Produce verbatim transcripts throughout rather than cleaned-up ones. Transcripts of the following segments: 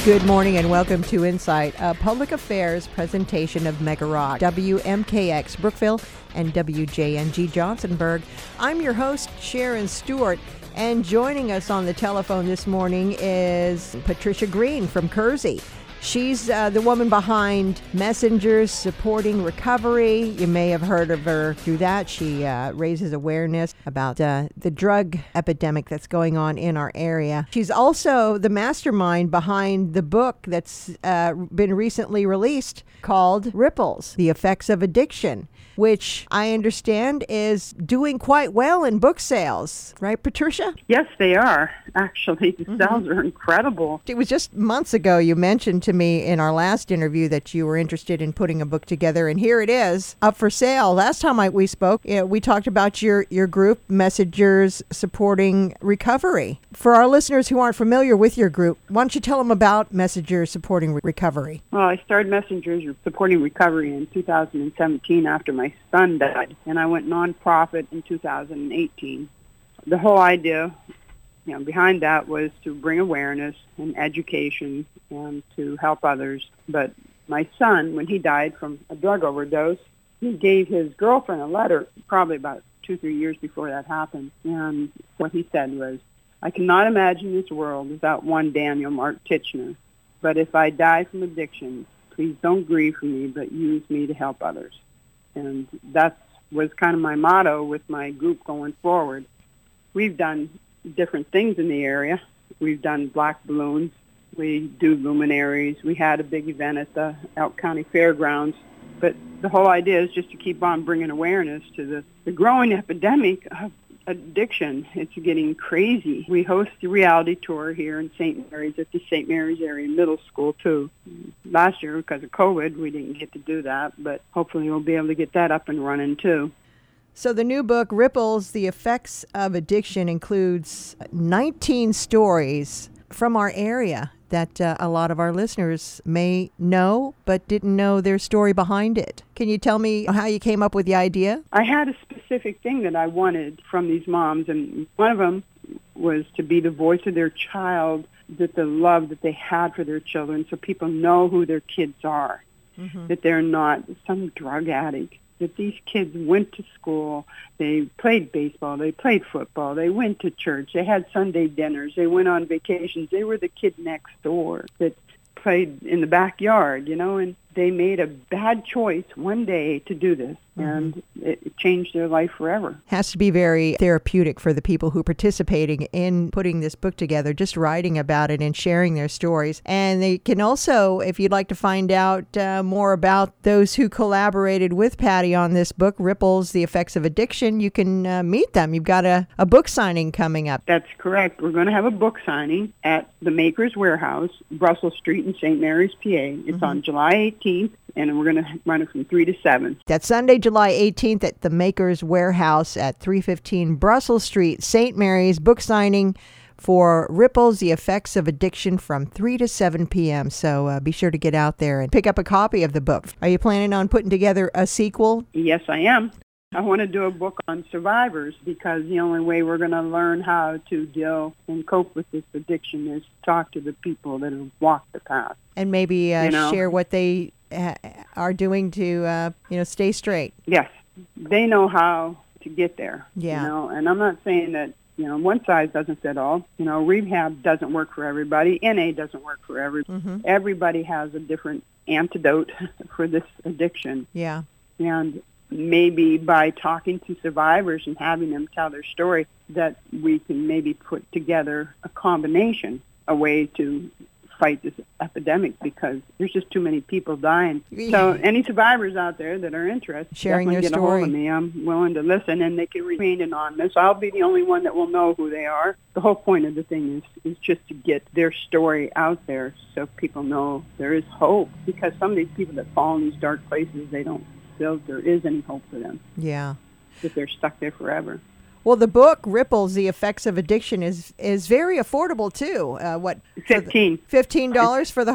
Good morning and welcome to Insight, a public affairs presentation of Mega Rock, W M K X Brookville and W J N G Johnsonburg. I'm your host, Sharon Stewart, and joining us on the telephone this morning is Patricia Green from Kersey. She's uh, the woman behind Messengers Supporting Recovery. You may have heard of her through that. She uh, raises awareness about uh, the drug epidemic that's going on in our area. She's also the mastermind behind the book that's uh, been recently released called Ripples, The Effects of Addiction, which I understand is doing quite well in book sales. Right, Patricia? Yes, they are. Actually, the Mm-hmm. sales are incredible. It was just months ago you mentioned to me in our last interview that you were interested in putting a book together, and here it is, up for sale. Last time I, we spoke, you know, we talked about your, your group, Messengers Supporting Recovery. For our listeners who aren't familiar with your group, why don't you tell them about Messengers Supporting Re- Recovery? Well, I started Messengers Supporting Recovery in two thousand seventeen after my son died, and I went nonprofit in two thousand eighteen. The whole idea, you know, behind that was to bring awareness and education and to help others. But my son, when he died from a drug overdose, he gave his girlfriend a letter probably about two, three years before that happened. And what he said was, "I cannot imagine this world without one Daniel Mark Titchener. But if I die from addiction, please don't grieve for me, but use me to help others." And that was kind of my motto with my group going forward. We've done different things in the area. We've done black balloons. We do luminaries. We had a big event at the Elk County Fairgrounds. But the whole idea is just to keep on bringing awareness to the, the growing epidemic of addiction. It's getting crazy. We host a reality tour here in Saint Mary's at the Saint Mary's area middle school, too. Last year, because of COVID, we didn't get to do that, but hopefully we'll be able to get that up and running, too. So the new book, Ripples, The Effects of Addiction, includes nineteen stories from our area that uh, a lot of our listeners may know but didn't know their story behind it. Can you tell me how you came up with the idea? I had a specific thing that I wanted from these moms, and one of them was to be the voice of their child, that the love that they had for their children, so people know who their kids are, mm-hmm. that they're not some drug addict, that these kids went to school, they played baseball, they played football, they went to church, they had Sunday dinners, they went on vacations, they were the kid next door that played in the backyard, you know, and they made a bad choice one day to do this, mm-hmm. and it changed their life forever. Has to be very therapeutic for the people who are participating in putting this book together, just writing about it and sharing their stories. And they can also, if you'd like to find out uh, more about those who collaborated with Patty on this book, Ripples, The Effects of Addiction, you can uh, meet them. You've got a, a book signing coming up. That's correct. We're going to have a book signing at the Makers Warehouse, Brussels Street in Saint Mary's, P A. It's mm-hmm. on July eighteenth. And we're going to run it from three to seven. That's Sunday, July eighteenth at the Makers Warehouse at three fifteen Brussels Street, Saint Mary's. Book signing for Ripples, The Effects of Addiction from three to seven p.m. So uh, be sure to get out there and pick up a copy of the book. Are you planning on putting together a sequel? Yes, I am. I want to do a book on survivors because the only way we're going to learn how to deal and cope with this addiction is to talk to the people that have walked the path. And maybe uh, you know? share what they uh, are doing to, uh, you know, stay straight. Yes. They know how to get there. Yeah. You know, and I'm not saying that, you know, one size doesn't fit all. You know, rehab doesn't work for everybody. N A doesn't work for everybody. Mm-hmm. Everybody has a different antidote for this addiction. Yeah. And maybe by talking to survivors and having them tell their story, that we can maybe put together a combination, a way to fight this epidemic, because there's just too many people dying. So any survivors out there that are interested, sharing their get story. a hold of me. I'm willing to listen, and they can remain anonymous. I'll be the only one that will know who they are. The whole point of the thing is, is just to get their story out there so people know there is hope, because some of these people that fall in these dark places, they don't feel there is any hope for them. Yeah. If they're stuck there forever. Well, the book, Ripples, The Effects of Addiction, is is very affordable, too. Uh, what? Fifteen. Fifteen dollars for the hard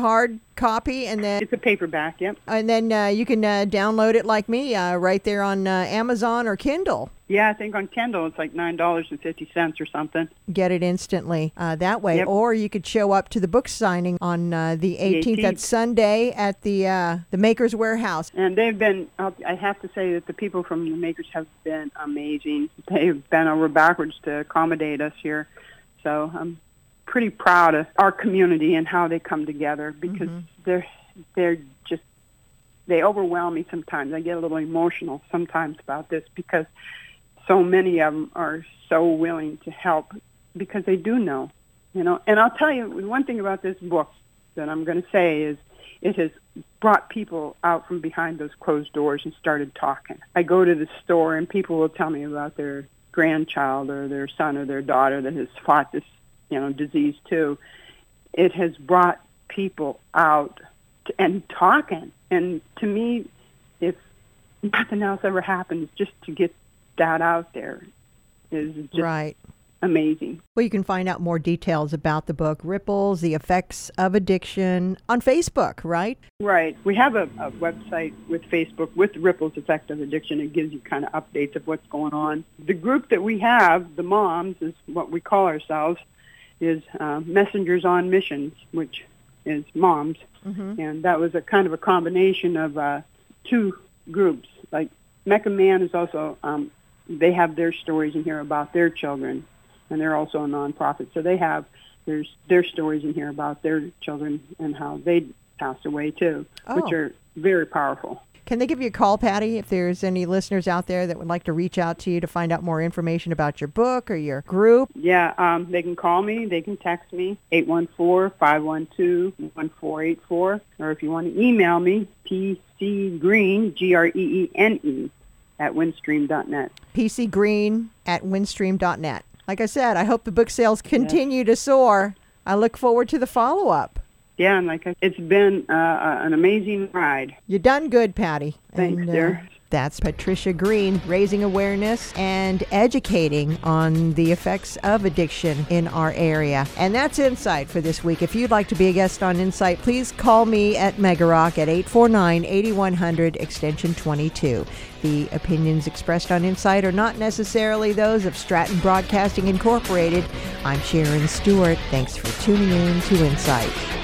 copy, and then It's a paperback, yep. and then uh, you can uh, download it like me uh, right there on uh, Amazon or Kindle. Yeah, I think on Kindle it's like nine dollars and fifty cents or something. Get it instantly uh, that way. Yep. Or you could show up to the book signing on uh, the eighteenth. eighteenth. That's Sunday at the uh, the Makers Warehouse. And they've been, I'll- I have to say that the people from the Makers have been amazing. They've been over backwards to accommodate us here. So I'm pretty proud of our community and how they come together, because Mm-hmm. they're they're just, they overwhelm me sometimes. I get a little emotional sometimes about this, because so many of them are so willing to help because they do know, you know. And I'll tell you one thing about this book that I'm going to say is it has brought people out from behind those closed doors and started talking. I go to the store and people will tell me about their grandchild or their son or their daughter that has fought this, you know, disease too. It has brought people out to, and talking. And to me, if nothing else ever happens, just to get that out there is just Right. amazing. Well, you can find out more details about the book, Ripples, The Effects of Addiction, on Facebook, right? Right. We have a, a website with Facebook with Ripples Effect of Addiction. It gives you kind of updates of what's going on. The group that we have, the moms, is what we call ourselves, is uh, Messengers on Missions, which is moms. Mm-hmm. And that was a kind of a combination of uh, two groups. Like Mecca Man is also, um, they have their stories in here about their children, and they're also a nonprofit. So they have there's their stories in here about their children and how they passed away too, Oh. which are very powerful. Can they give you a call, Patty, if there's any listeners out there that would like to reach out to you to find out more information about your book or your group? Yeah, um, they can call me. They can text me, eight one four, five one two, one four eight four. Or if you want to email me, pcgreen, G R E E N E, at windstream dot net. pcgreen at windstream dot net. Like I said, I hope the book sales continue to soar. I look forward to the follow-up. Yeah, and like I, it's been uh, uh, an amazing ride. You done good, Patty. Thanks, And, uh, dear. That's Patricia Green, raising awareness and educating on the effects of addiction in our area. And that's Insight for this week. If you'd like to be a guest on Insight, please call me at Megarock at eight four nine, eight one zero zero, extension twenty-two. The opinions expressed on Insight are not necessarily those of Stratton Broadcasting Incorporated. I'm Sharon Stewart. Thanks for tuning in to Insight.